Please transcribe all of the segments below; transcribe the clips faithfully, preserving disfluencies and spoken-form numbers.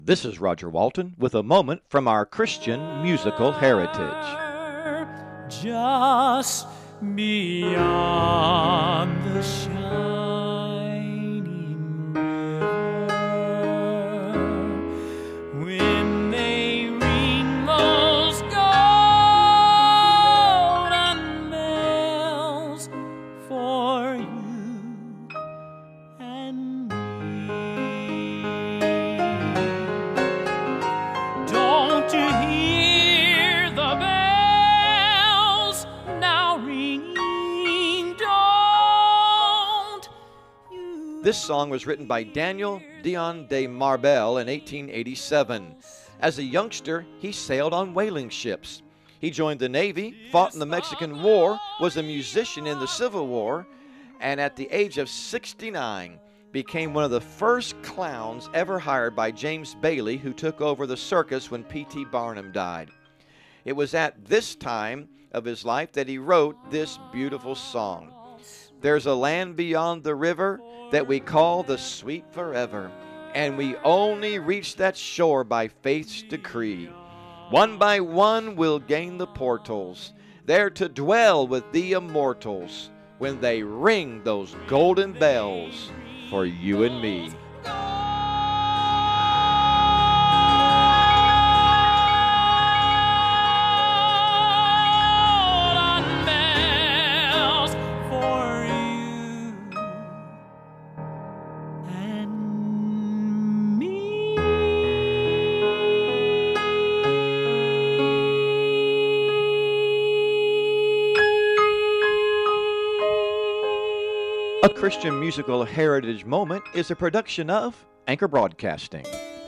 This is Roger Walton with a moment from our Christian musical heritage. Just beyond the shining river, when they ring those golden bells for you and me. Don't you hear the bells now ringing? Don't you? This song was written by Daniel Dion de Marbel in eighteen eighty-seven. As a youngster, he sailed on whaling ships. He joined the Navy, fought in the Mexican War, was a musician in the Civil War, and at the age of sixty-nine, became one of the first clowns ever hired by James Bailey, who took over the circus when P T Barnum died. It was at this time of his life that he wrote this beautiful song. There's a land beyond the river that we call the sweet forever, and we only reach that shore by faith's decree. One by one we'll gain the portals, there to dwell with the immortals, when they ring those golden bells for you and me. Golden bells for you and me. A Christian Musical Heritage Moment is a production of Anchor Broadcasting.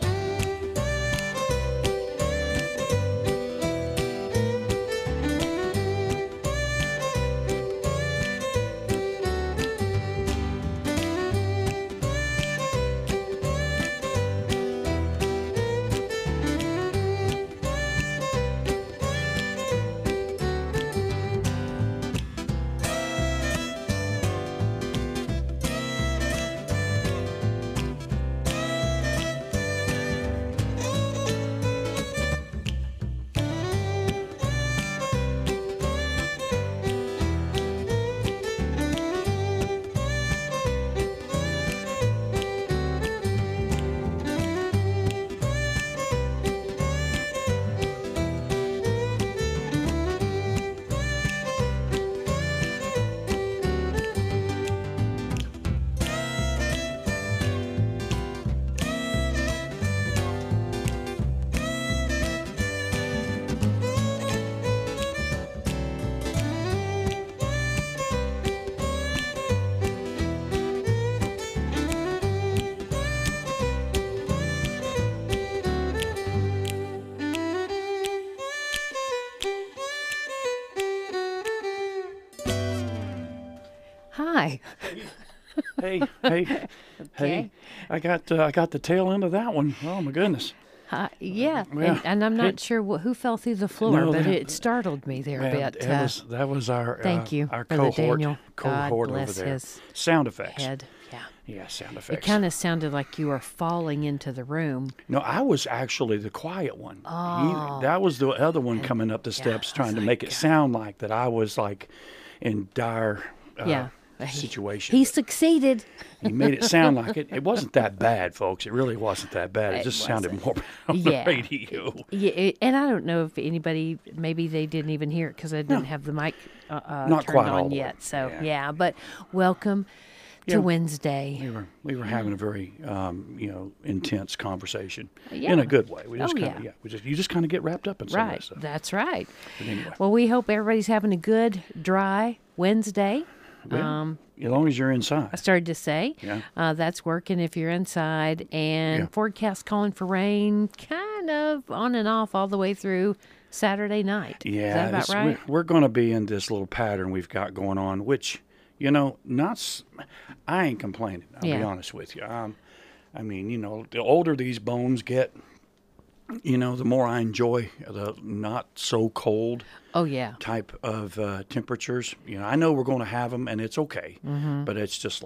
Hi. Hey, hey, hey! I got uh, I got the tail end of that one. Oh my goodness! Uh, yeah, Yeah. and, and I'm not It- sure wh- who fell through the floor, No, but that- it startled me there a Man, bit. it Uh, was, that was our thank uh, you our for the cohort Daniel. God cohort bless over there. his Sound effects. head. Yeah, Yeah, sound it effects. kind of sounded like you were falling into the room. No, I was actually the quiet one. He- Oh. that was the other one coming up the steps, I trying was to like, make it sound like that I was like in dire uh, Yeah. situation. He But succeeded. he made it sound like it. It wasn't that bad, folks. It really wasn't that bad. It, It just sounded wasn't. more on Yeah. the radio. Yeah, it, and I don't know if anybody, maybe they didn't even hear it because I didn't have the mic uh, uh, Not turned quite all on the way. yet. So Yeah. yeah, but welcome Yeah. to Wednesday. We were we were having a very um, you know intense conversation Yeah. in a good way. We just Oh, kind of yeah. yeah. We just you just kind of get wrapped up in some of Right, that stuff. that's right. But anyway, Well, we hope everybody's having a good, dry Wednesday. well, Um, as long as you're I inside. started to say Yeah. uh, that's working if you're inside. And Yeah. forecast calling for rain, kind of on and off all the way through Saturday night. Yeah, Is that about it's- right? we're, we're going to be in this little pattern we've got going on, which you know, not. s- I ain't complaining. I'll be Yeah. honest with you. Um, I mean, you know, the older these bones get, you know, the more I enjoy the not so cold Oh, yeah. type of uh, temperatures. You know, I know we're going to have them, and it's okay. Mm-hmm. But it's just like,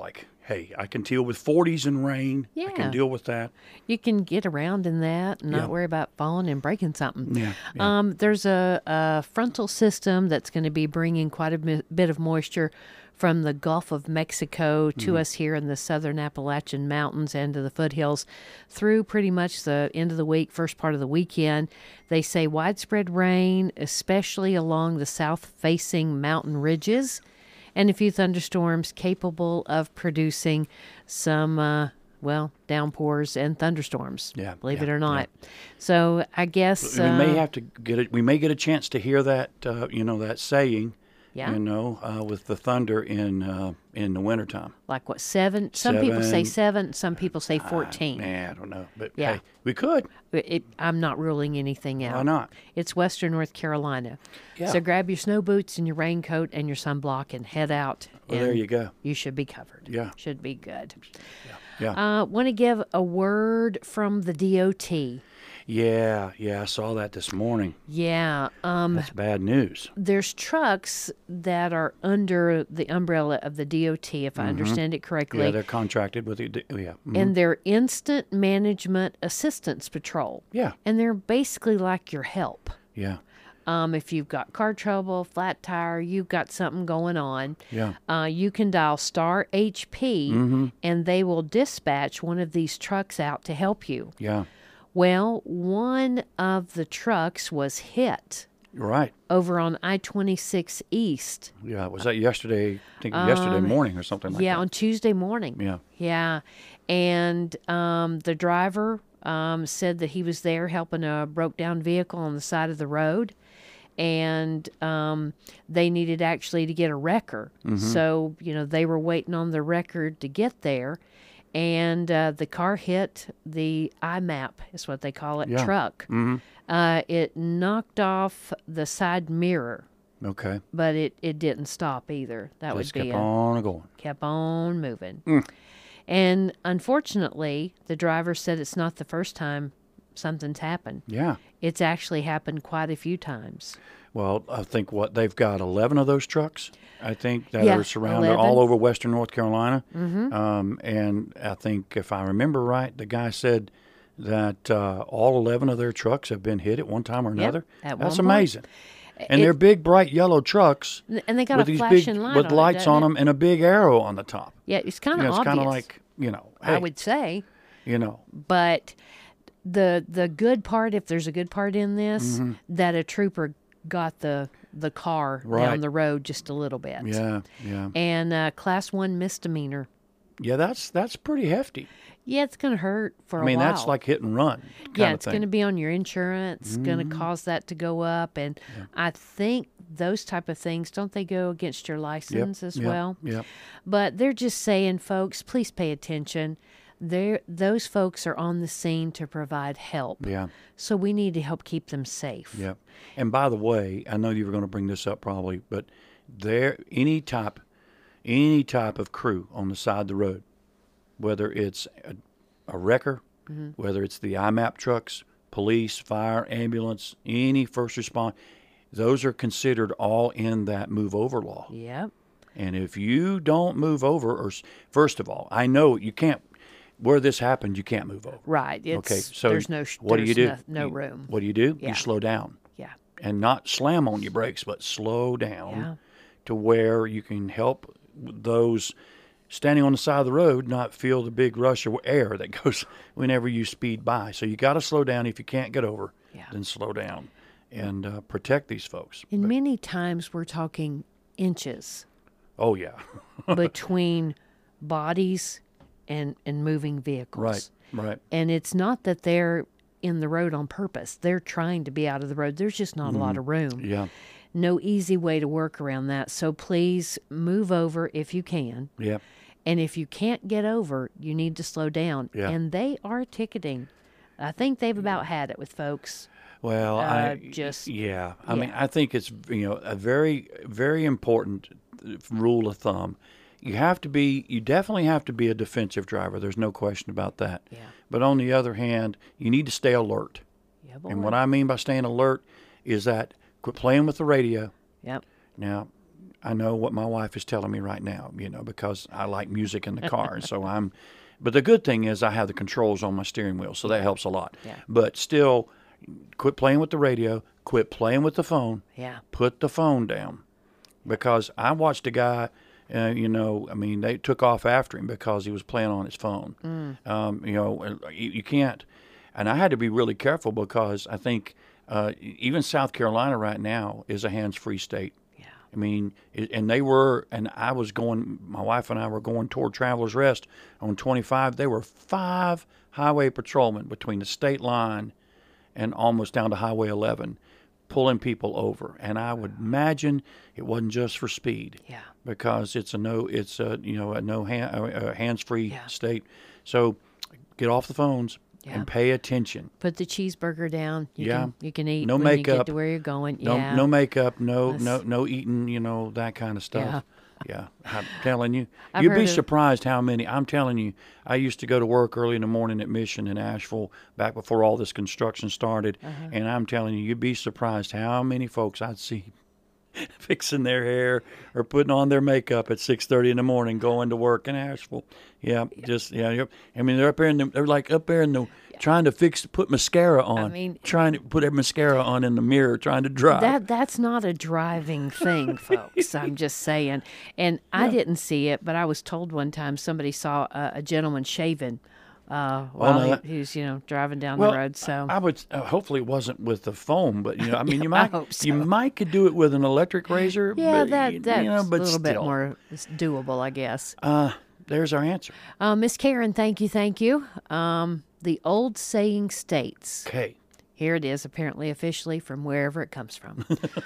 hey, I can deal with forties and rain. I Yeah. can deal with that. You can get around in that and Yeah. not worry about falling and breaking something. Yeah, yeah. Um, there's a, a frontal system that's going to be bringing quite a mi- bit of moisture from the Gulf of Mexico to Mm-hmm. us here in the southern Appalachian Mountains and to the foothills through pretty much the end of the week, first part of the weekend. They say widespread rain, especially along the south-facing mountain ridges, and a few thunderstorms capable of producing some, uh, well, downpours and thunderstorms. Yeah, believe yeah, it or yeah. not. So I guess we may uh, have to get it. We may get a chance to hear that, uh, you know, that saying, Yeah. you know, uh, with the thunder in uh, in the wintertime. like what seven? Some people say Seven. seven. Some people say fourteen. Nah, I don't know, but Yeah. hey, we could. It, it- I'm not ruling anything out. Why not? It's Western North Carolina. Yeah. So grab your snow boots and your raincoat and your sunblock and head out. Well, and there you go. You should be covered. Yeah. Should be good. Yeah, Uh, Want to give a word from the D O T. yeah, yeah. I saw that this morning. Yeah. Um, That's bad news. there's trucks that are under the umbrella of the D O T, if I understand it correctly. Mm-hmm. Yeah, they're contracted with the. Yeah, mhm. and they're Instant Management Assistance Patrol. yeah, And they're basically like your help. yeah, Um, if you've got car trouble, flat tire, you've got something going on, yeah. uh, you can dial star H P Mm-hmm. and they will dispatch one of these trucks out to help you. Yeah, Well, one of the trucks was hit you're right. over on I twenty-six East. Yeah, was that yesterday? I think yesterday morning or something like Um, yeah, that. on Tuesday morning. Yeah. Yeah. And um, the driver um, said that he was there helping a broke down vehicle on the side of the road. And um, they needed actually to get a wrecker. Mm-hmm. So, you know, they were waiting on the wrecker to get there. And uh, the car hit the I MAP, is what they call it, Yeah. truck. Mm-hmm. Uh, it knocked off the side mirror, Okay. but it, it didn't stop either. That Just would be kept a, on going. kept on moving. Mm. And unfortunately, the driver said it's not the first time something's happened. Yeah. It's actually happened quite a few times. Well, I think what they've got eleven of those trucks. I think that Yeah, are surrounded eleven. all over Western North Carolina. Mm-hmm. Um, and I think if I remember right, the guy said that uh, all eleven of their trucks have been hit at one time or another. at That's one point. amazing. And It- they're big, bright yellow trucks And they got with a these flashing big light with on it, lights doesn't on it? them and a big arrow on the top. Yeah, it's kind You of know, it's obvious. kind of like you know, I hey, would say. you know, But the the good part, if there's a good part in this, that a trooper got the the car down Right. the road just a little bit. yeah, yeah, And uh, class one misdemeanor. yeah. That's that's pretty hefty. Yeah, it's going to hurt for a I mean, while. that's like hit and run. Kind yeah, of it's thing. going to be on your insurance. Going to cause that to go up, and I think those type of things, don't they go against your license as yep, well? Yep. But they're just saying, folks, please pay attention. They're, those folks are on the scene to provide help. Yeah. So we need to help keep them safe. Yeah. And by the way, I know you were going to bring this up probably, but there any type any type of crew on the side of the road, whether it's a, a wrecker, Mm-hmm. whether it's the I MAP trucks, police, fire, ambulance, any first response, those are considered all in that move over law. Yep. And if you don't move over, or s- first of all, I know you can't. Where this happened, you can't move over. Right. It's, Okay, so there's no sh- what do you do? there's No, no You- room. What do you do? Yeah. You slow down Yeah. and not slam on your brakes, but slow down Yeah. to where you can help those standing on the side of the road not feel the big rush of air that goes whenever you speed by. So you got to slow down. If you can't get over, Yeah. then slow down and uh, protect these folks. And many times we're talking inches Oh yeah, between bodies and, and moving vehicles. right, right. And it's not that they're in the road on purpose. They're trying to be out of the road. There's just not a lot of room. Mm-hmm. Yeah, No easy way to work around that. So please move over if you can. yeah. And if you can't get over, you need to slow down. Yeah. And they are ticketing. I think they've about had it with folks. Well, Uh, I just- yeah. I mean, yeah. I think it's you know a very very important rule of thumb. You have to be. You definitely have to be a defensive driver. There's no question about that. Yeah. But on the other hand, you need to stay alert. Yeah, boy. And what I mean by staying alert is that quit playing with the radio. Yep. Now, I know what my wife is telling me right now, you know, because I like music in the car. And so I'm, but the good thing is I have the controls on my steering wheel, so that helps a lot. Yeah. But still, quit playing with the radio, quit playing with the phone, Yeah. put the phone down. Because I watched a guy, uh, you know, I mean, they took off after him because he was playing on his phone. Mm. Um, you know, you, you can't, and I had to be really careful because I think uh, even South Carolina right now is a hands-free state. I mean, it, and they were, and I was going, my wife and I were going toward Travelers Rest on twenty-five. There were five highway patrolmen between the state line and almost down to Highway eleven pulling people over. And I would imagine it wasn't just for speed. Yeah. Because it's a no, it's a, you know, a no hand, a hands-free Yeah. state. So get off the phones Yeah. and pay attention. Put the cheezeburger down. You Yeah. Can, you can eat No when you makeup. get to where you're going. No, yeah. no makeup, no, That's- no, no eating, you know, that kind of stuff. Yeah. Yeah, I'm telling you, I've you'd be heard of- surprised how many. I'm telling you, I used to go to work early in the morning at Mission in Asheville back before all this construction started, Uh-huh. and I'm telling you, you'd be surprised how many folks I'd see fixing their hair or putting on their makeup at six thirty in the morning, going to work in Asheville. Yeah, just yeah. Yep. I mean, they're up there in the, they're like up there in the trying to fix put mascara on. mean- trying to put their mascara on in the mirror, trying to drive. That that's not a driving thing, folks. I'm just saying. And I didn't see it, but I was told one time somebody saw a, a gentleman shaving uh, while no, he, that- he was, you know, driving down Well, the road. So I would uh, hopefully it wasn't with the foam, but you know, I mean, you I might hope so. you might could do it with an electric razor. yeah, but, that you, that's you know, but a little bit still. more it's doable, I guess. Uh, there's our answer. Uh, Miss Karen, thank you, thank you. Um, the old saying states. Okay. Here it is, apparently officially from wherever it comes from.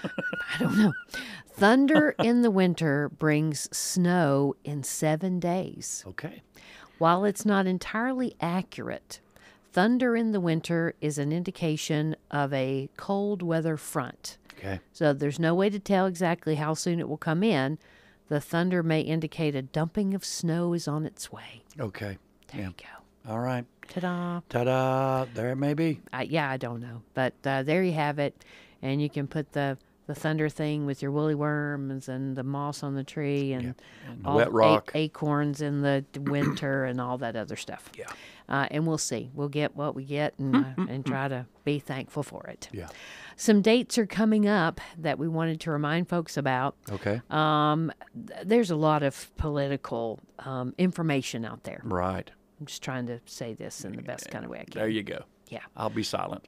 I don't know. Thunder in the winter brings snow in seven days. Okay. While it's not entirely accurate, thunder in the winter is an indication of a cold weather front. Okay. So there's no way to tell exactly how soon it will come in. The thunder may indicate a dumping of snow is on its way. Okay. There Yeah. you go. All right. Ta-da. Ta-da! There it may be. I, yeah, I don't know. But uh, there you have it. And you can put the, the thunder thing with your woolly worms and the moss on the tree and, And all wet the rock. a- acorns in the winter and all that other stuff. Yeah. Uh, and we'll see. We'll get what we get and, uh, and try to be thankful for it. Yeah. Some dates are coming up that we wanted to remind folks about. Okay. Um, th- there's a lot of political um, information out there. Right. I'm just trying to say this in the best kind of way I can. There you go. Yeah. I'll be silent.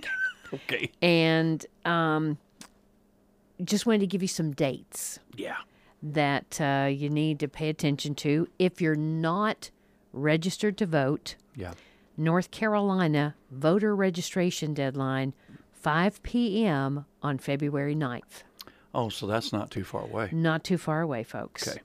Okay. And um, just wanted to give you some dates Yeah. that uh, you need to pay attention to. If you're not registered to vote, Yeah. North Carolina voter registration deadline, five p.m. on February ninth. Oh, so that's not too far away. Not too far away, folks. Okay.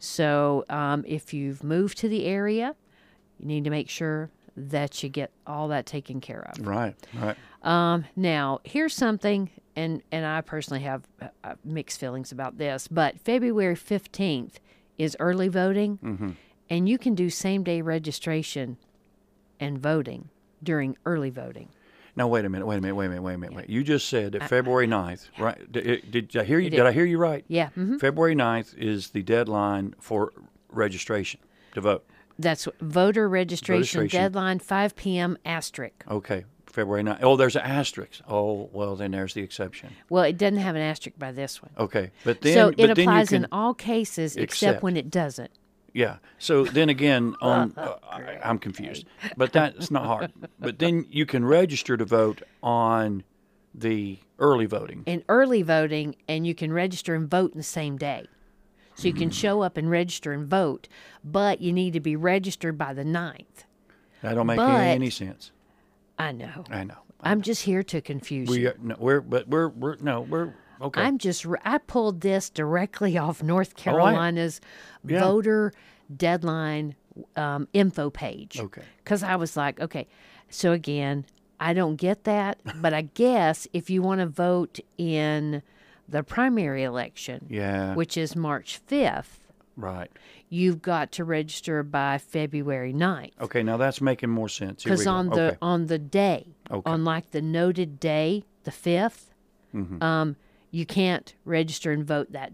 So um, if you've moved to the area, you need to make sure that you get all that taken care of. Right. Right. Um, now, here's something, and, and I personally have uh, mixed feelings about this, but February fifteenth is early voting, Mm-hmm. and you can do same-day registration and voting during early voting. Now wait a minute. Wait a minute. Wait a minute. Wait a minute. Wait. You just said that February ninth, right? Did, did I hear you? did. Did I hear you right? Yeah, hmm February ninth is the deadline for registration to vote. that's voter registration, Registration. deadline, five p.m. asterisk. Okay. February ninth. Oh, there's an asterisk. Oh, well, then there's the exception. Well, it doesn't have an asterisk by this one. Okay. But then, so but it then you applies can, in all cases except, Except. when it doesn't. Yeah. So then again, on uh, I- I'm confused, but that's not hard. But then you can register to vote on the early voting. In early voting, and you can register and vote in the same day. So you can show up and register and vote, but you need to be registered by the ninth. That don't make But- any sense. I know. I know. I'm just here to confuse We you. are, no, we're but we're we're no we're okay. I'm just, re- I pulled this directly off North Carolina's Yeah. voter deadline um, info page. Okay. Because I was like, okay, so again, I don't get that, but I guess if you want to vote in the primary election, Yeah. which is March fifth, Right. you've got to register by February ninth. Okay. Now that's making more sense. Here we Because go. on the okay. on the day, Okay. on like the noted day, the fifth, Mm-hmm. um, you can't register and vote that day.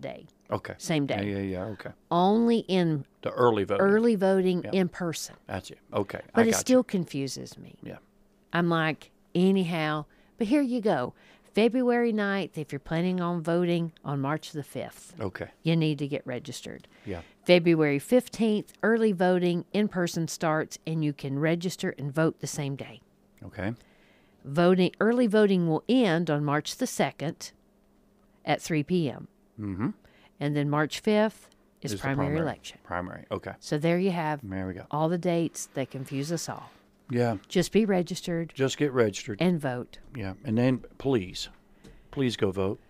Okay. Same Yeah, day. yeah, yeah. Okay. Only in The early voting. early voting Yeah. in person. That's it. Okay. But I it got still confuses me. you. Yeah. I'm like, anyhow, but here you go. February ninth, if you're planning on voting on March the fifth, Okay. you need to get registered. Yeah. February fifteenth, early voting in person starts, and you can register and vote the same day. Okay. Voting Early voting will end on March the second at three p.m. Mm-hmm. And then March fifth is, Is the primary, election. Primary. Okay. So there you have There we go. all the dates that confuse us all. Yeah. Just be registered Just get registered. and vote. Yeah. And then please, please go vote.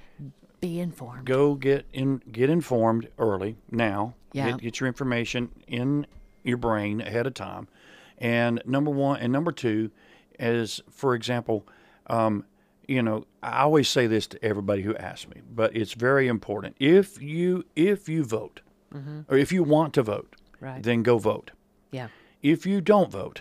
Be informed. Go get in. Get informed early now. Yeah. Get, get your information in your brain ahead of time. And number one and number two is, for example, um, you know, I always say this to everybody who asks me, but it's very important. If you if you vote, or if you want to vote, Right. then go vote. Yeah. If you don't vote,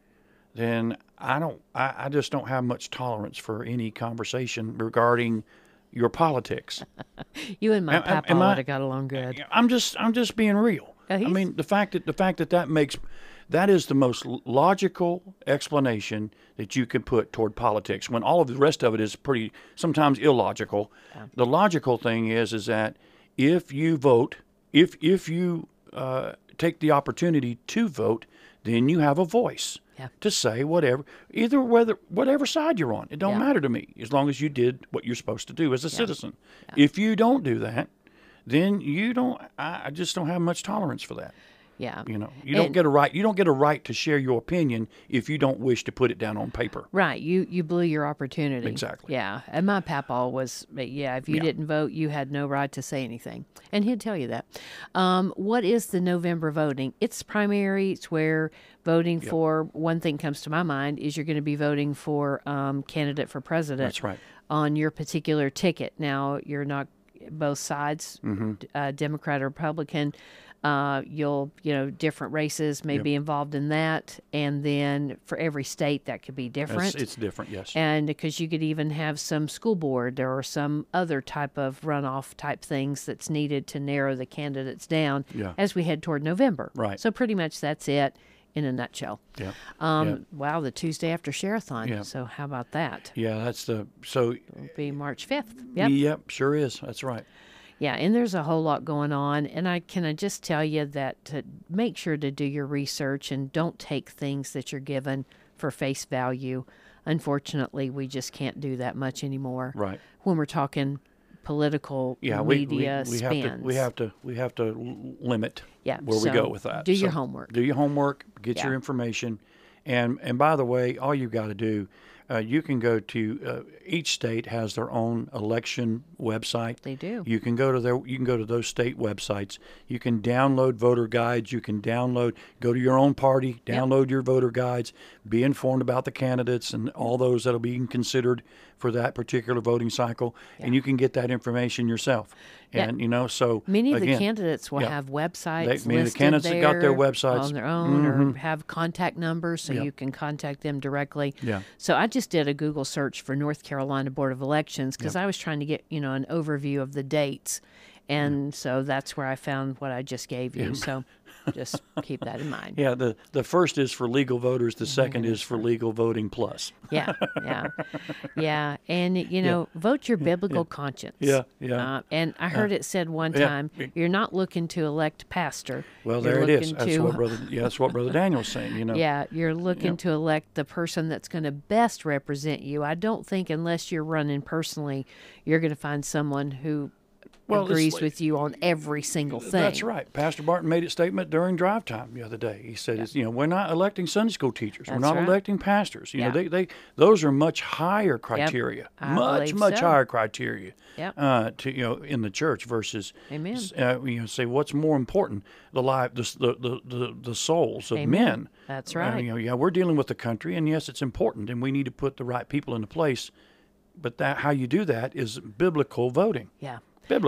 then I don't. I, I just don't have much tolerance for any conversation regarding your politics. You and my Am- am- papa am I- would have got along good. I'm just I'm just being real. Uh, I he's- mean, the fact that the fact that that makes that is the most l- logical explanation that you can put toward politics when all of the rest of it is pretty sometimes illogical. The logical thing is is that if you vote, if if you uh, take the opportunity to vote, then you have a voice Yeah. to say whatever, either whether whatever side you're on. It don't Yeah. matter to me as long as you did what you're supposed to do as a citizen. If you don't do that, then you don't. I, I just don't have much tolerance for that. Yeah. You know, you don't And- get a right. You don't get a right to share your opinion if you don't wish to put it down on paper. Right. You you blew your opportunity. Exactly. Yeah. And my papa was, yeah, if you Yeah. didn't vote, you had no right to say anything. And he'd tell you that. Um, what is the November voting? It's primary. It's where voting for, one thing comes to my mind, is you're going to be voting for um, candidate for president. That's right. On your particular ticket. Now, you're not both sides, Mm-hmm. uh, Democrat or Republican. Uh, you'll, you know, different races may be involved in that. And then for every state, that could be different. It's, it's different. Yes. And because you could even have some school board or some other type of runoff type things that's needed to narrow the candidates down Yeah. as we head toward November. Right. So pretty much that's it in a nutshell. yeah. Um, yeah. Wow, the Tuesday after Share-a-thon. Yeah. So how about that? Yeah. That's the so. It'll be March fifth. Yep. Yep. Sure is. That's right. Yeah, and there's a whole lot going on. And I can I just tell you that to make sure to do your research and don't take things that you're given for face value. Unfortunately, we just can't do that much anymore. Right. When we're talking political Yeah. We we, media we have spans. to we have to we have to l- limit. Yeah, Where we so go with that. do your So homework. Do your homework. Get your Yeah. information. And and by the way, all you got to do, uh, you can go to uh, each state has their own election website. They do. You can go to their you can go to those state websites. You can download voter guides. You can download go to your own party, download your voter guides, be informed about the candidates and all those that'll be considered for that particular voting cycle, and you can get that information yourself. Yeah. And you know, so Many of the again, candidates will yeah. have websites They- many of the listed candidates that got their there websites. on their own, or have contact numbers so Yep. you can contact them directly. Yeah. So I just did a Google search for North Carolina Board of Elections because I was trying to get you know an overview of the dates, and so that's where I found what I just gave you. So just keep that in mind. Yeah, the, the first is for legal voters. The second is for legal voting plus. Yeah, yeah, yeah. And you know, vote your biblical conscience. Yeah, yeah. Uh, and I heard it said one yeah. time, you're not looking to elect pastor. Well, you're there it is. looking That's to- what brother. Yeah, that's what brother Daniel's saying. You know. Yeah, you're looking to elect the person that's going to best represent you. I don't think unless you're running personally, you're going to find someone who Well, it's agrees like- with you on every single thing. That's right. Pastor Barton made a statement during drive time the other day. He said, it's, "You know, we're not electing Sunday school teachers. we're That's not right. electing pastors. You Yeah. know, they, they those are much higher criteria, I much believe much so. higher criteria. Yep. Uh, to you know, in the church versus, Amen. Uh, you know, say what's more important, the life, the the the, the, the souls of Amen. men. That's Uh, right. you know, yeah, we're dealing with the country, and yes, it's important, and we need to put the right people into place. But that how you do that is biblical voting. Yeah. Biblical.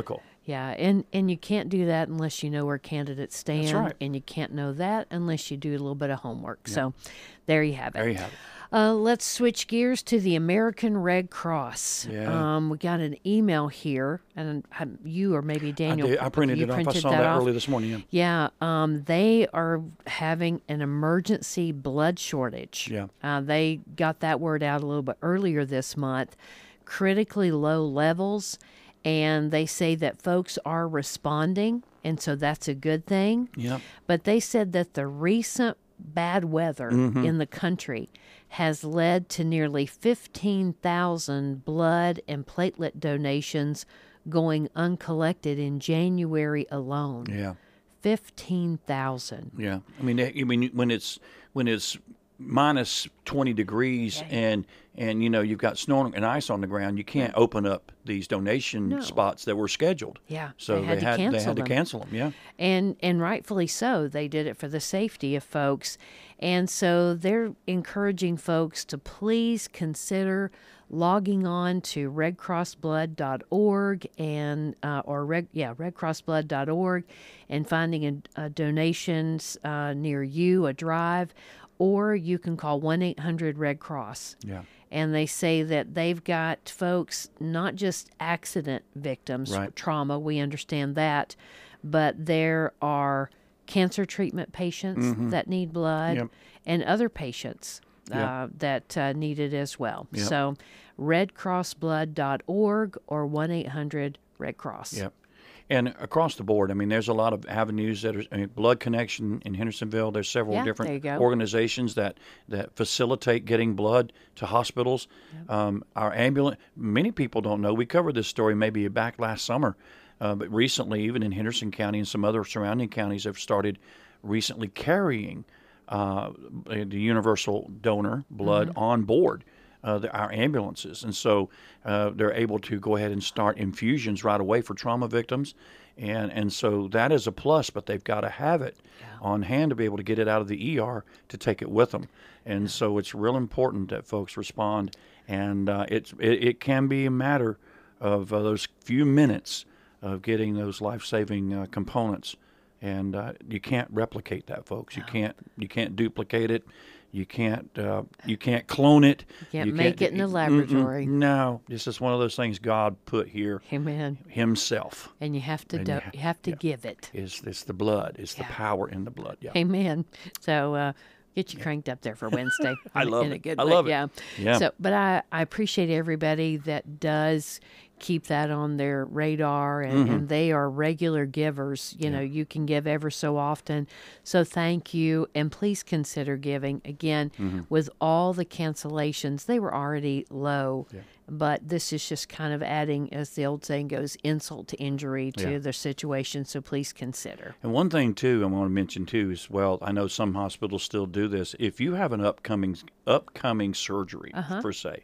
Yeah, and, and you can't do that unless you know where candidates stand. right. And you can't know that unless you do a little bit of homework. So there you have it. There you have it. Uh, let's switch gears to the American Red Cross. Yeah. Um, we got an email here, and um, you or maybe I, Daniel. did, I printed you it off. I printed saw that, off? early this morning. Yeah. Yeah, um, they are having an emergency blood shortage. Yeah. Uh, they got that word out a little bit earlier this month. Critically low levels, and they say that folks are responding, and so that's a good thing. Yeah. But they said that the recent bad weather Mm-hmm. in the country has led to nearly fifteen thousand blood and platelet donations going uncollected in January alone. Yeah. fifteen thousand. Yeah. I mean, I mean, when it's when it's minus twenty degrees and and you know you've got snow and ice on the ground, you can't open up these donation No. spots that were scheduled. Yeah, So they had to they cancel had to them. cancel them. Yeah. And and rightfully so. They did it for the safety of folks. And so they're encouraging folks to please consider logging on to red cross blood dot org and uh, or red yeah red cross blood dot org and finding a, a donations uh, near you, a drive, or you can call one eight hundred red cross. Yeah. And they say that they've got folks, not just accident victims, Right. trauma, we understand that, but there are cancer treatment patients that need blood Yep. and other patients uh, Yep. that uh, need it as well. Yep. So red cross blood dot org or one eight hundred red cross. Yep. And across the board, I mean, there's a lot of avenues that are I mean, Blood Connection in Hendersonville. There's several Yeah, different there you go. organizations that, that facilitate getting blood to hospitals. Um, our ambulance, many people don't know. We covered this story maybe back last summer, uh, but recently, even in Henderson County and some other surrounding counties, have started recently carrying uh, the universal donor blood Mm-hmm. on board. Uh, the, our ambulances, and so uh, they're able to go ahead and start infusions right away for trauma victims, and and so that is a plus. But they've got to have it on hand to be able to get it out of the E R to take it with them, and so it's real important that folks respond, and uh, it's it, it can be a matter of uh, those few minutes of getting those life-saving uh, components, and uh, you can't replicate that, folks. You can't you can't duplicate it. You can't uh, you can't clone it. You can't make it in the laboratory. Mm-mm. No, this is one of those things God put here Amen. Himself. And you have to And do, you ha- you have to yeah. give it. It's it's the blood. It's the Yeah. power in the blood. Yeah. Amen. So uh, get you cranked up there for Wednesday. I in- love in it. A good I way. love it. Yeah. Yeah. So, but I, I appreciate everybody that does keep that on their radar, and, Mm-hmm. and they are regular givers. You know, you can give ever so often. So thank you, and please consider giving. Again, Mm-hmm. with all the cancellations, they were already low. But this is just kind of adding, as the old saying goes, insult to injury to Yeah. their situation. So please consider. And one thing too, I want to mention too is well, I know some hospitals still do this. If you have an upcoming upcoming surgery, Uh-huh. per se,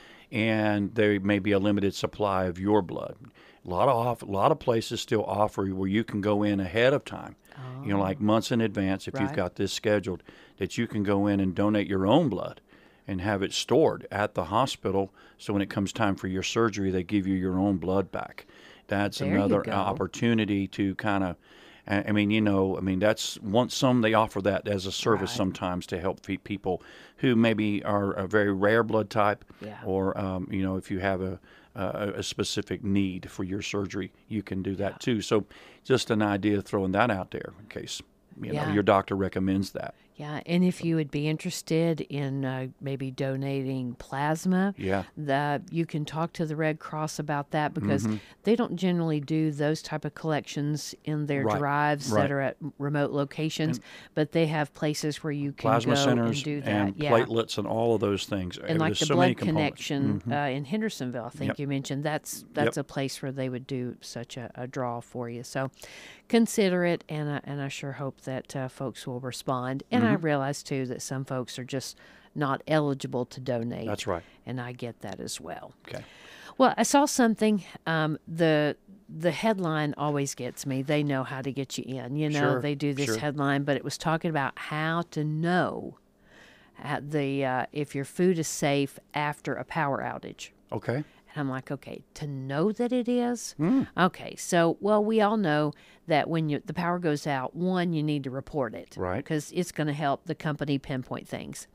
and there may be a limited supply of your blood, a lot of off, a lot of places still offer where you can go in ahead of time. You know, like months in advance, if you've Right. got this scheduled, that you can go in and donate your own blood and have it stored at the hospital. So when it comes time for your surgery, they give you your own blood back. That's There you another go. uh, opportunity to kind of, I I mean, you know, I mean, that's once some they offer that as a service Right. sometimes to help feed people who maybe are a very rare blood type, Yeah. or um, you know, if you have a, a a specific need for your surgery, you can do that too. So, just an idea throwing that out there in case you know Yeah. your doctor recommends that. Yeah, and if you would be interested in uh, maybe donating plasma, Yeah. that you can talk to the Red Cross about that, because they don't generally do those type of collections in their Right, drives right. that are at remote locations, but they have places where you can Plasma go centers and do that. and yeah. platelets and all of those things. And like There's the so many Blood components. Connection uh, in Hendersonville, I think Yep. you mentioned, that's that's Yep. a place where they would do such a, a draw for you. So consider it, and I, and I sure hope that uh, folks will respond. And Mm-hmm. I realize too that some folks are just not eligible to donate. That's right. And I get that as well. Okay. Well, I saw something. Um, the the headline always gets me. They know how to get you in. You know, Sure, they do this sure. headline, but it was talking about how to know at the uh, if your food is safe after a power outage. Okay. And I'm like, okay, to know that it is? Mm. Okay, so, well, we all know that when you, the power goes out, one, you need to report it. Right. Because it's going to help the company pinpoint things.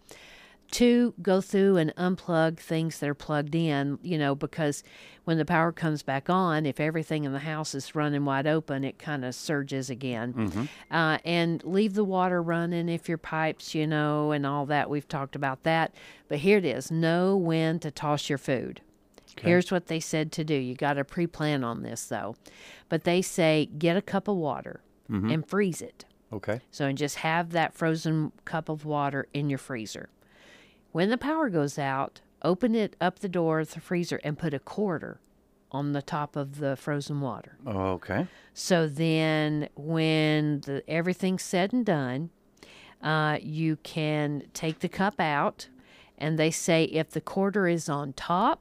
Two, go through and unplug things that are plugged in, you know, because when the power comes back on, if everything in the house is running wide open, it kind of surges again. Mm-hmm. Uh, and leave the water running if your pipes, you know, and all that. We've talked about that. But here it is. Know when to toss your food. Okay. Here's what they said to do. You got to pre-plan on this, though. But they say get a cup of water mm-hmm. and freeze it. Okay. So and just have that frozen cup of water in your freezer. When the power goes out, open it up the door of the freezer and put a quarter on the top of the frozen water. Okay. So then when the, everything's said and done, uh, you can take the cup out, and they say if the quarter is on top,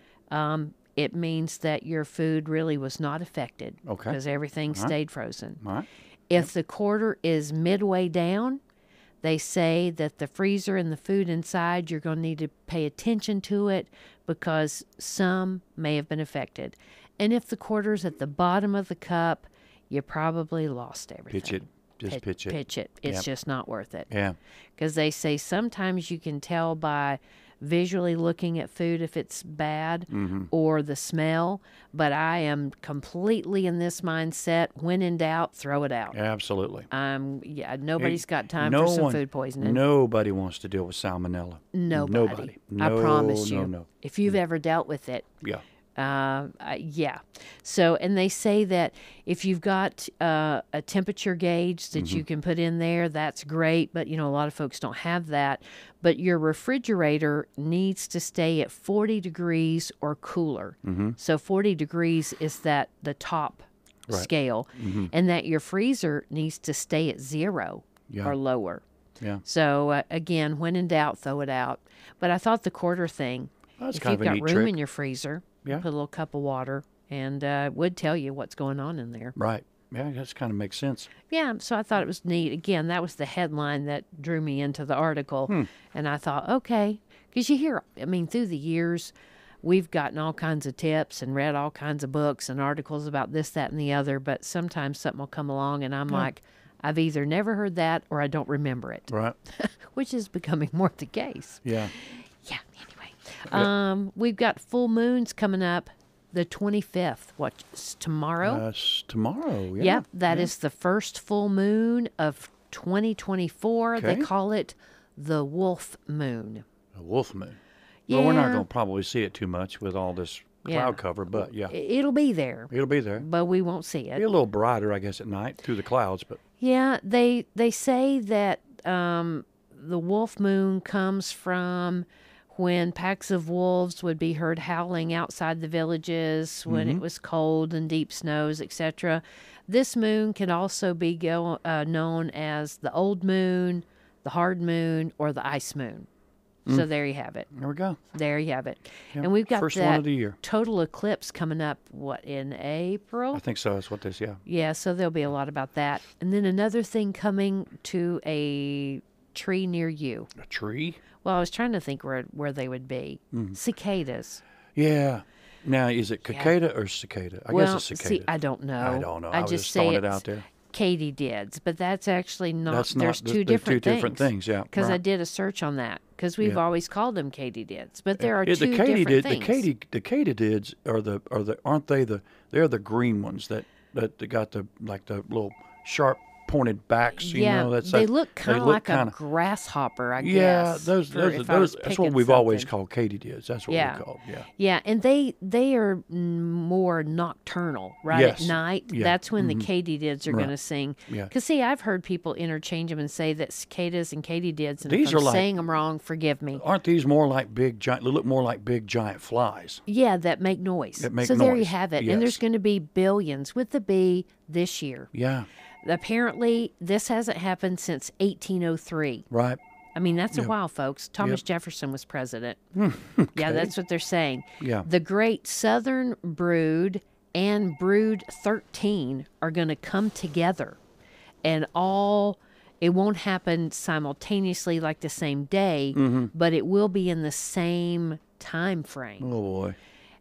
um, it means that your food really was not affected. Okay. Because everything All right. stayed frozen. All right. If Yep. the quarter is midway down, they say that the freezer and the food inside, you're going to need to pay attention to it because some may have been affected. And if the quarter's at the bottom of the cup, you probably lost everything. Pitch it. Just Pit- pitch it. Pitch it. It's Yep. just not worth it. Yeah. Because they say sometimes you can tell by visually looking at food if it's bad Mm-hmm. or the smell. But I am completely in this mindset. When in doubt, throw it out. Absolutely. Um, yeah, nobody's got time no for some one, food poisoning. Nobody wants to deal with salmonella. Nobody. Nobody. I No, promise you. No, no. If you've ever dealt with it, Yeah. uh, uh, yeah. So, and they say that if you've got uh, a temperature gauge that Mm-hmm. you can put in there, that's great. But, you know, a lot of folks don't have that. But your refrigerator needs to stay at forty degrees or cooler. Mm-hmm. So forty degrees is that the top Right. scale. Mm-hmm. And that your freezer needs to stay at zero Yeah. or lower. Yeah. So, uh, again, when in doubt, throw it out. But I thought the quarter thing, That's if kind you've of a got neat room trick. in your freezer, Yeah. put a little cup of water, and uh, it would tell you what's going on in there. Right. Yeah, that kind of makes sense. Yeah, so I thought it was neat. Again, that was the headline that drew me into the article. Hmm. And I thought, okay, because you hear, I mean, through the years, we've gotten all kinds of tips and read all kinds of books and articles about this, that, and the other. But sometimes something will come along, and I'm Yeah. like, I've either never heard that or I don't remember it, Right. which is becoming more the case. Yeah. Yeah, anyway. Um, we've got full moons coming up the twenty-fifth. What's tomorrow? That's tomorrow. Yeah. Yep, that yeah. is the first full moon of twenty twenty-four. They Okay. call it the wolf moon. A wolf moon. Well, we're not Yeah. going to probably see it too much with all this cloud Yeah. cover, but yeah, I- It'll be there, it'll be there. but we won't see Be it. a little brighter, I guess, at night through the clouds, but Yeah, they they say that um, the wolf moon comes from when packs of wolves would be heard howling outside the villages when Mm-hmm. it was cold and deep snows, et cetera. This moon can also be go, uh, known as the old moon, the hard moon, or the ice moon. So there you have it. there we go. There you have it. Yeah, And we've got first that one of the year. total eclipse coming up, what, in April? I think so. That's what this, yeah. Yeah, so there'll be a lot about that. And then another thing coming to a tree near you. A tree? Well, I was trying to think where where they would be. Mm-hmm. Cicadas. Yeah. Now, is it cicada or cicada? I well, guess it's cicada. see, I don't know. I don't know. I was just just say throwing it it's out there. katydids, but that's actually not. That's not- there's th- two they're different two things. different things, yeah, Because I right. did a search on that. Because we've Yeah. always called them katydids, but there are Yeah, two the different katydid, things. the katy, the katydids are the are the aren't they the they're the green ones that that they got the like the little sharp pointed backs. You yeah, know, that's they that- look kind of look like kinda- a grasshopper, I Yeah, guess. those for those, if I was those that's what picking we've always something. called katydids. That's what Yeah. we call yeah. Yeah, and they they are mm, more nocturnal, right? Yes. At night, Yeah. that's when Mhm. the katydids are Right. going to sing. Yeah. Because see, I've heard people interchange them and say that cicadas and katydids, and These if I'm are like- saying them wrong, forgive me. Aren't these more like big giant? They look more like big giant flies. Yeah, that make noise. That make so there you noise, have it. yes. And there's going to be billions with the B this year. Yeah. Apparently, this hasn't happened since eighteen oh three. Right. I mean, that's a Yeah. while, folks. Thomas Yep. Jefferson was president. Okay. Yeah, that's what they're saying. Yeah. The Great Southern Brood and Brood thirteen are going to come together. And all, it won't happen simultaneously like the same day, Mm-hmm. but it will be in the same time frame. Oh boy.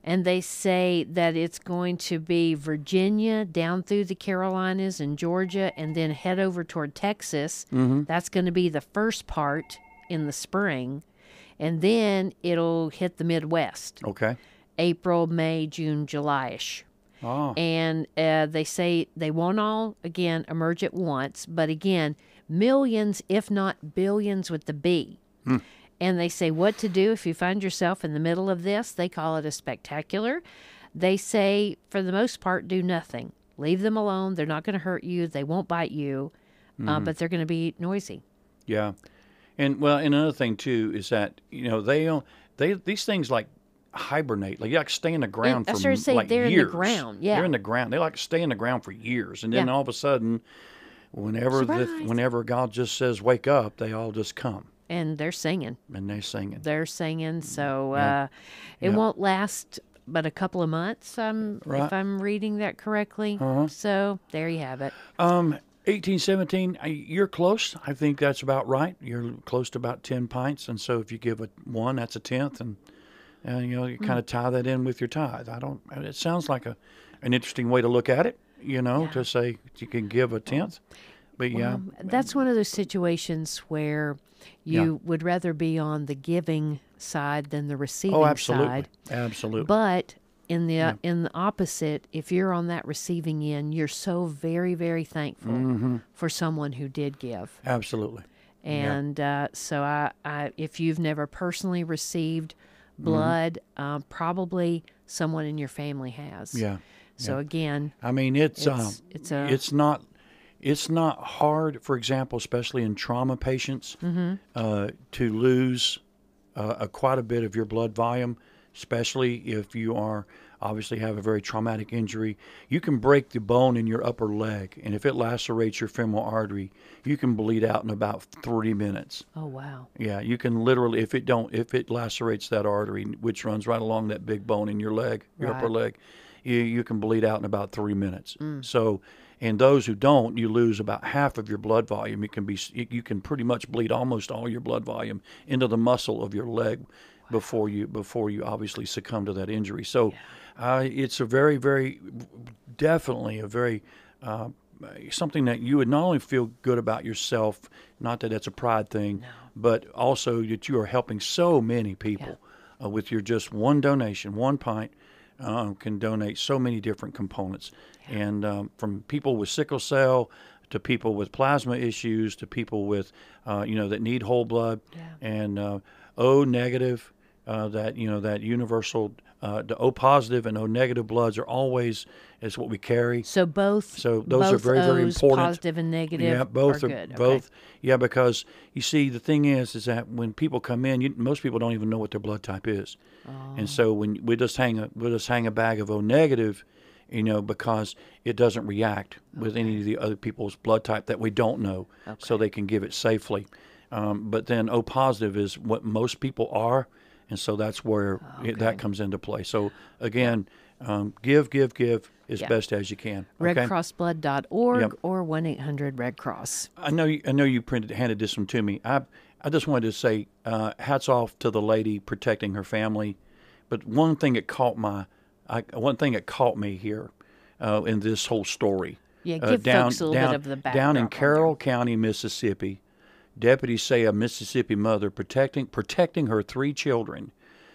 And they say that it's going to be Virginia down through the Carolinas and Georgia and then head over toward Texas. Mm-hmm. That's going to be the first part in the spring. And then it'll hit the Midwest. Okay. April, May, June, July-ish. Oh. And uh, they say they won't all, again, emerge at once. But again, millions, if not billions with the B. Hmm. And they say what to do if you find yourself in the middle of this. They call it a spectacular. They say, for the most part, do nothing. Leave them alone. They're not going to hurt you. They won't bite you. Mm-hmm. Uh, but they're going to be noisy. Yeah. And, well, and another thing, too, is that, you know, they don't, they, these things like hibernate. Like, they like stay in the ground I for started to say like they're years. in the ground, yeah. They're in the ground. They like to stay in the ground for years. And then Yeah. all of a sudden, whenever the, Surprise. whenever God just says, wake up, they all just come. And they're singing. And they're singing. They're singing. So Yeah. uh, it Yeah. won't last but a couple of months, um, Right. if I'm reading that correctly. Uh-huh. So there you have it. Um, eighteen seventeen, I- you're close. I think that's about right. You're close to about ten pints. And so if you give a one, that's a tenth. And, uh, you know, you kind of tie that in with your tithe. I don't, it sounds like a an interesting way to look at it, you know, Yeah. to say you can give a tenth. But yeah. Um, that's one of those situations where you would rather be on the giving side than the receiving Oh, absolutely. side. Absolutely. But in the uh, in the opposite, if you're on that receiving end, you're so very, very thankful Mm-hmm. for someone who did give. Absolutely. And uh, so, I, I, if you've never personally received Mm-hmm. blood, um, probably someone in your family has. Yeah. So yeah. again, I mean, it's um, It's- it's a- it's not it's not hard. For example, especially in trauma patients, Mm-hmm. uh, to lose uh, a quite a bit of your blood volume, especially if you are obviously have a very traumatic injury. You can break the bone in your upper leg, and if it lacerates your femoral artery, you can bleed out in about three minutes. oh wow, Yeah, you can literally, if it don't, if it lacerates that artery, which runs right along that big bone in your leg, your upper Right. leg, you, you can bleed out in about three minutes. So, and those who don't, you lose about half of your blood volume. You can be, you can pretty much bleed almost all your blood volume into the muscle of your leg before you, before you obviously succumb to that injury. So, uh, it's a very, very, definitely a very, uh, something that you would not only feel good about yourself, not that it's a pride thing, but also that you are helping so many people uh, with your just one donation, one pint. Uh, can donate so many different components, and um, from people with sickle cell to people with plasma issues to people with, uh, you know, that need whole blood, and uh, O negative, uh, that you know that universal, uh, the O positive and O negative bloods are always is what we carry. so both So those are both very, very O's, important. positive and negative. Yeah, both are are, good. Okay. both. Yeah, because you see, the thing is, is that when people come in, you, most people don't even know what their blood type is, and so when we just hang a we just hang a bag of O negative, you know, because it doesn't react with any of the other people's blood type that we don't know, so they can give it safely. Um, but then O positive is what most people are, and so that's where it, that comes into play. So again, um, give, give, give as Yeah. best as you can. red Okay? cross blood dot org Yep. or one eight hundred red cross. I know you, I know you printed handed this one to me. I I just wanted to say uh, hats off to the lady protecting her family. But one thing that caught my I, one thing that caught me here uh, in this whole story. Yeah, uh, give down, folks a little down, bit of the down in backdrop on Carroll County, Mississippi, deputies say a Mississippi mother protecting protecting her three children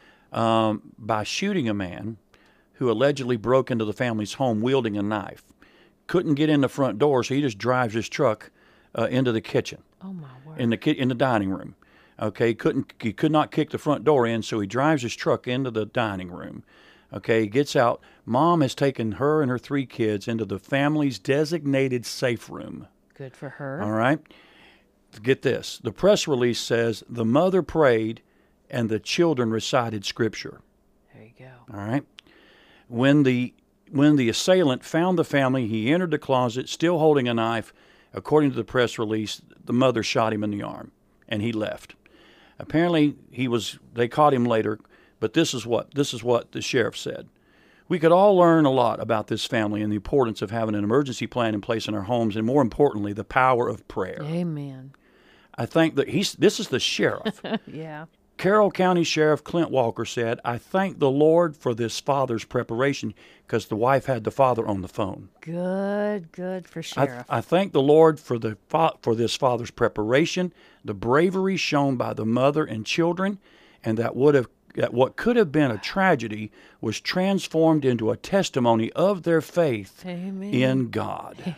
um, by shooting a man who allegedly broke into the family's home wielding a knife. Couldn't get in the front door, so he just drives his truck uh, into the kitchen, Oh my word! in the ki- in the dining room. Okay, couldn't he could not kick the front door in, so he drives his truck into the dining room. Okay, he gets out. Mom has taken her and her three kids into the family's designated safe room. Good for her. All right. Get this. The press release says the mother prayed and the children recited scripture. There you go. All right. When the when the assailant found the family, he entered the closet still holding a knife. According to the press release, the mother shot him in the arm and he left. Apparently he was they caught him later, but this is what this is what the sheriff said. We could all learn a lot about this family and the importance of having an emergency plan in place in our homes, and more importantly, the power of prayer. Amen. I think that he's this is the sheriff. Yeah. Carroll County Sheriff Clint Walker said, I thank the Lord for this father's preparation, because the wife had the father on the phone. Good, good for I, Sheriff. I thank the Lord for the fa- for this father's preparation, the bravery shown by the mother and children, and that would have that what could have been a tragedy was transformed into a testimony of their faith Amen. in God.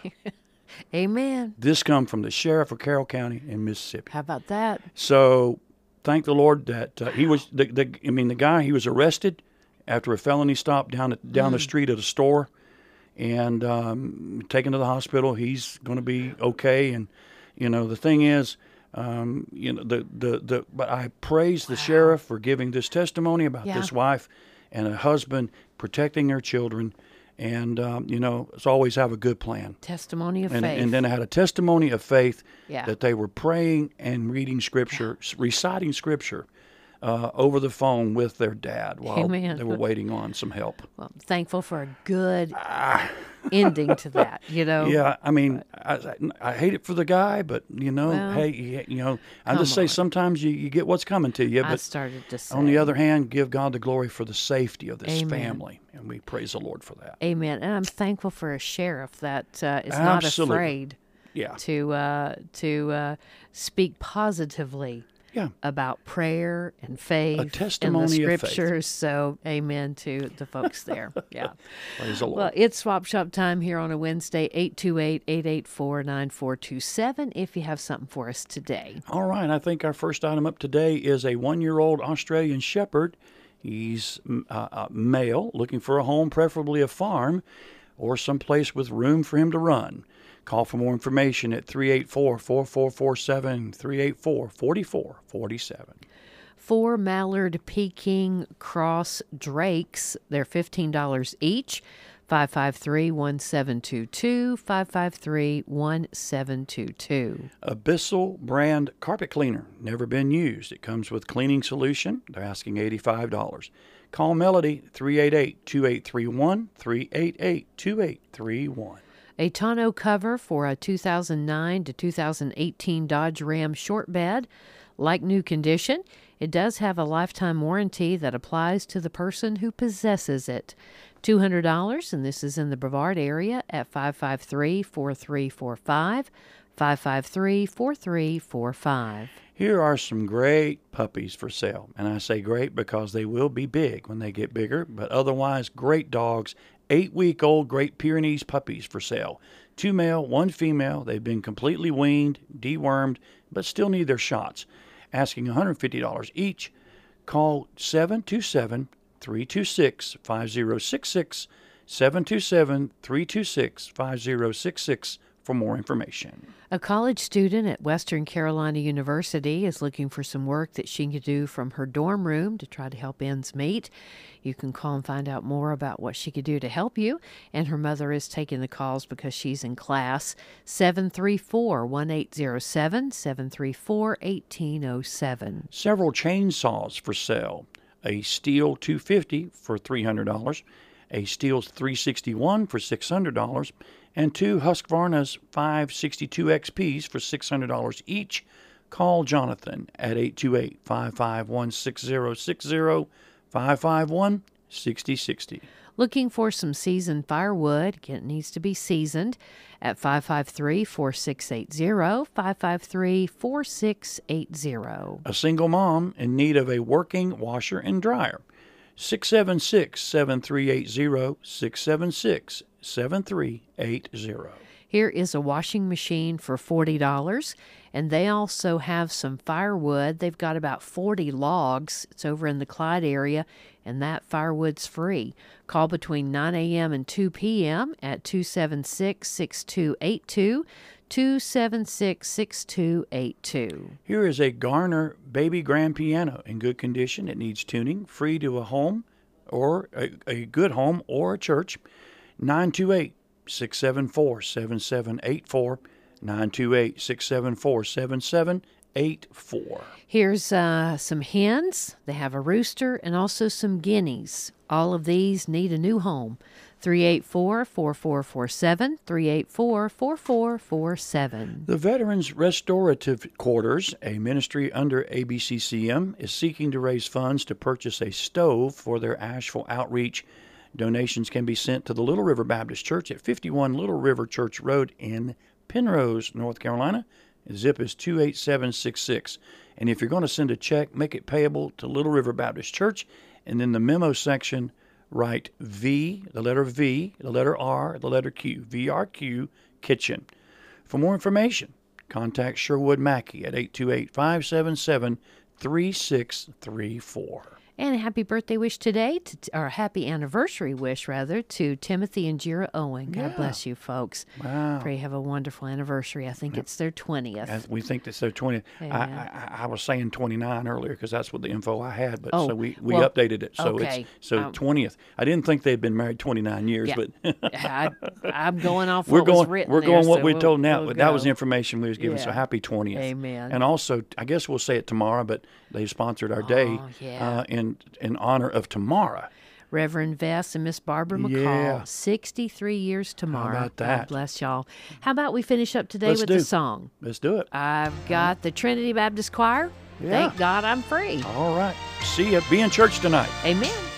Amen. This come from the sheriff of Carroll County in Mississippi. How about that? So, thank the Lord that uh, he was. The, the I mean, the guy, he was arrested after a felony stop down at, down Mm. the street at a store, and um, taken to the hospital. He's going to be okay. And you know, the thing is, um, you know, the the the. But I praise the sheriff for giving this testimony about Yeah. this wife and a husband protecting their children. And um, you know, it's always have a good plan. Testimony of And, faith. and then I had a testimony of faith Yeah. that they were praying and reading scripture, s- reciting scripture uh, over the phone with their dad while Amen. they were waiting on some help. Well, I'm thankful for a good ending to that, you know? Ah. Yeah, I mean, I, I, I hate it for the guy, but you know, Well, hey, you, you know, I come just say on. sometimes you, you get what's coming to you. I But started to say. on the other hand, give God the glory for the safety of this Amen. family, and we praise the Lord for that. Amen. And I'm thankful for a sheriff that uh, is not Absolutely. afraid Yeah, to uh, to uh, speak positively yeah. about prayer and faith and the testimony of faith. scriptures. So, amen to the folks there. Yeah. Praise the Lord. Well, it's swap shop time here on a Wednesday, eight two eight, eight eight four, nine four two seven, if you have something for us today. All right, I think our first item up today is a one-year-old Australian Shepherd. He's mm, uh, uh, male, looking for a home, preferably a farm, or someplace with room for him to run. Call for more information at three eight four, four four four seven, three eight four, four four four seven. Four Mallard Peking Cross Drakes, they're fifteen dollars each. five five three, one seven two two, five five three, one seven two two. Abyssal brand carpet cleaner, never been used. It comes with cleaning solution. They're asking eighty-five dollars. Call Melody, three eight eight, two eight three one, three eight eight, two eight three one. A tonneau cover for a two thousand nine to two thousand eighteen Dodge Ram short bed, like new condition. It does have a lifetime warranty that applies to the person who possesses it. two hundred dollars, and this is in the Brevard area at five five three, four three four five, five five three, four three four five. Here are some great puppies for sale. And I say great because they will be big when they get bigger, but otherwise great dogs. Eight-week-old Great Pyrenees puppies for sale. Two male, one female. They've been completely weaned, dewormed, but still need their shots. Asking one hundred fifty dollars each. Call seven two seven, three two six, five zero six six, seven two seven, three two six, five zero six six for more information. A college student at Western Carolina University is looking for some work that she can do from her dorm room to try to help ends meet. You can call and find out more about what she could do to help you. And her mother is taking the calls because she's in class. seven three four, one eight zero seven, seven three four, one eight zero seven. Several chainsaws for sale. A Steel two fifty for three hundred dollars, a Steel three sixty-one for six hundred dollars, and two Husqvarna's five sixty-two X Ps for six hundred dollars each. Call Jonathan at eight two eight, five five one, six zero six zero, five five one, six zero six zero. Looking for some seasoned firewood. Again, it needs to be seasoned at five five three, four six eight zero, five five three, four six eight zero. A single mom in need of a working washer and dryer. six seven six, seven three eight zero, six seven six, seven three eight zero. Here is a washing machine for forty dollars, and they also have some firewood. They've got about forty logs. It's over in the Clyde area, and that firewood's free. Call between nine a.m. and two p.m. at two seven six, six two eight two, two seven six, six two eight two. Here is a Garner baby grand piano in good condition. It needs tuning, free to a home or a, a good home or a church. nine two eight, six seven four, seven seven eight four, nine two eight, six seven four, seven seven eight four. Here's uh, some hens. They have a rooster and also some guineas. All of these need a new home. three eight four, four four four seven, three eight four, four four four seven. The Veterans Restorative Quarters, a ministry under A B C C M, is seeking to raise funds to purchase a stove for their Asheville outreach. Donations can be sent to the Little River Baptist Church at fifty-one Little River Church Road in Penrose, North Carolina. Zip is two eight seven six six. And if you're going to send a check, make it payable to Little River Baptist Church. And in the memo section, write V, the letter V, the letter R, the letter Q, V R Q, Kitchen. For more information, contact Sherwood Mackey at eight two eight, five seven seven, three six three four. And a happy birthday wish today, to, or a happy anniversary wish, rather, to Timothy and Jira Owen. God Yeah. bless you, folks. Wow. Pray you have a wonderful anniversary. I think it's their twentieth. As we think that's their twentieth. I, Amen. I, I was saying twenty-nine earlier because that's what the info I had, but Oh, so we, we well, updated it. So okay. it's so Um, twentieth. I didn't think they'd been married twenty-nine years, Yeah. but I, I'm going off we're what was going written we're there, going what so we're we'll- told now. we'll That was the go. information we was given. So Yeah. happy twentieth. Amen. And also, I guess we'll say it tomorrow, but they sponsored our day Oh, yeah. uh, in in honor of tomorrow. Reverend Vess and Miss Barbara McCall, Yeah. sixty-three years tomorrow. about that? God bless y'all. How about we finish up today Let's with do. the song? Let's do it. I've got the Trinity Baptist Choir. Yeah. Thank God I'm free. All right. See you. Be in church tonight. Amen.